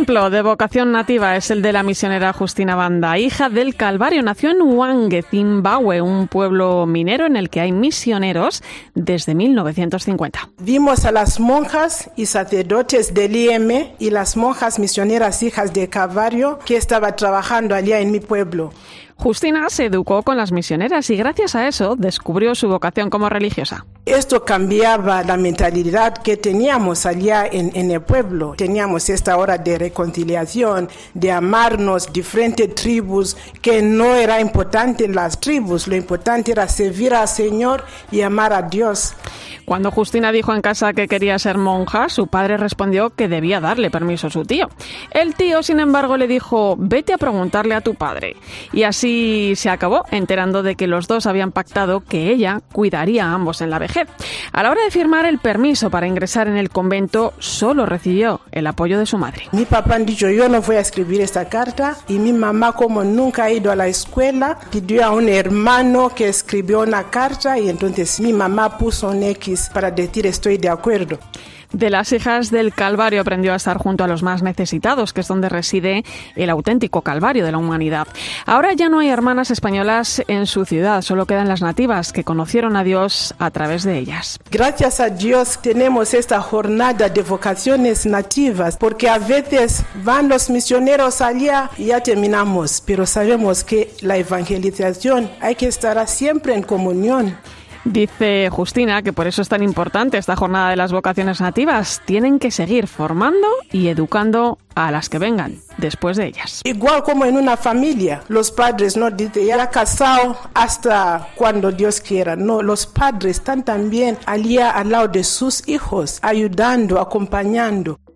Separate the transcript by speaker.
Speaker 1: ejemplo de vocación nativa es el de la misionera Justina Banda, hija del Calvario. Nació en Hwange, Zimbabue, un pueblo minero en el que hay misioneros desde 1950.
Speaker 2: Vimos a las monjas y sacerdotes del IM y las monjas misioneras hijas de Calvario que estaban trabajando allá en mi pueblo.
Speaker 1: Justina se educó con las misioneras y gracias a eso descubrió su vocación como religiosa.
Speaker 2: Esto cambiaba la mentalidad que teníamos allá en el pueblo. Teníamos esta hora de reconciliación, de amarnos, diferentes tribus, que no era importante las tribus, lo importante era servir al Señor y amar a Dios.
Speaker 1: Cuando Justina dijo en casa que quería ser monja, su padre respondió que debía darle permiso a su tío. El tío, sin embargo, le dijo: vete a preguntarle a tu padre. Y así se acabó enterando de que los dos habían pactado que ella cuidaría a ambos en la vejez. A la hora de firmar el permiso para ingresar en el convento, solo recibió el apoyo de su madre.
Speaker 2: Mi papá han dicho: yo no voy a escribir esta carta, y mi mamá, como nunca ha ido a la escuela, pidió a un hermano que escribió una carta y entonces mi mamá puso un X para decir estoy de acuerdo.
Speaker 1: De las hijas del Calvario aprendió a estar junto a los más necesitados, que es donde reside el auténtico Calvario de la humanidad. Ahora ya no hay hermanas españolas en su ciudad, solo quedan las nativas que conocieron a Dios a través de ellas.
Speaker 2: Gracias a Dios tenemos esta jornada de vocaciones nativas, porque a veces van los misioneros allá y ya terminamos, pero sabemos que la evangelización hay que estar siempre en comunión.
Speaker 1: Dice Justina que por eso es tan importante esta jornada de las vocaciones nativas. Tienen que seguir formando y educando a las que vengan después de ellas.
Speaker 2: Igual como en una familia, los padres no dicen ya casado hasta cuando Dios quiera. No, los padres están también allá al lado de sus hijos, ayudando, acompañando.